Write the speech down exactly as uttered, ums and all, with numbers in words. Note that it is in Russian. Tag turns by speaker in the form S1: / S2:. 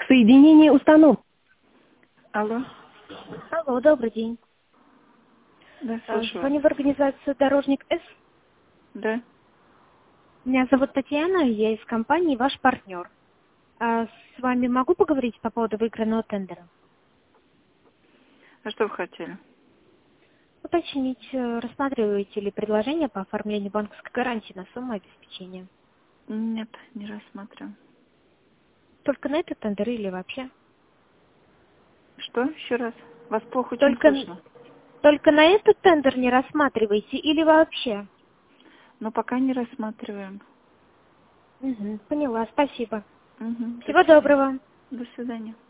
S1: Соединение установлено.
S2: Алло.
S3: Алло, добрый день.
S2: Да,
S3: А,
S2: слушаю.
S3: Звоню в организацию «Дорожник С».
S2: Да.
S3: Меня зовут Татьяна, я из компании «Ваш партнер». А с вами могу поговорить по поводу выигранного тендера?
S2: А что вы хотели?
S3: Уточнить, э, рассматриваете ли предложение по оформлению банковской гарантии на сумму обеспечения?
S2: Нет, не рассматриваем.
S3: Только на этот тендер или вообще?
S2: Что? Еще раз? Вас плохо очень
S3: Только,
S2: слышно.
S3: только на этот тендер не рассматриваете или вообще?
S2: Но пока не рассматриваем.
S3: Угу, поняла, спасибо.
S2: Угу,
S3: Всего доброго.
S2: До свидания.